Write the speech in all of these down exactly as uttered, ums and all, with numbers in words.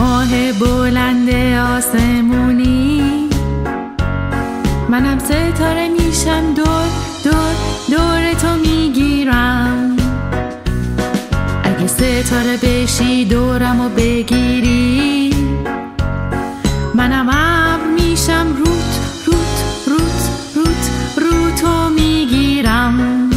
ماه بلند آسمونی، منم ستاره میشم، دور دور دور تو میگیرم. اگه ستاره بشی دورم و بگیری، منم ابر میشم، روت روت روت روت رو تو میگیرم.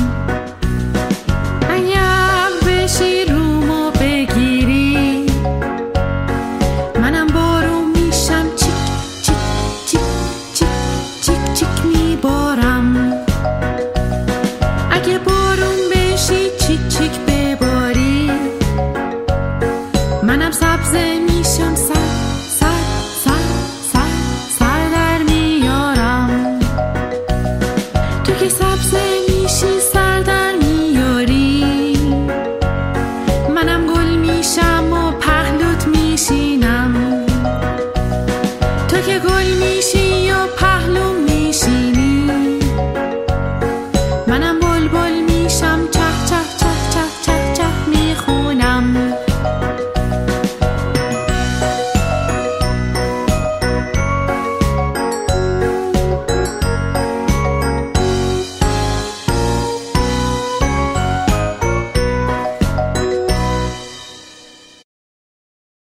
اگه ابر بشی رومو بگیری، منم بارون میشم، چیک چیک چیک چیک چیک چیک میبارم. اگه بارون بشی چیک چیک بباری، منم سبزه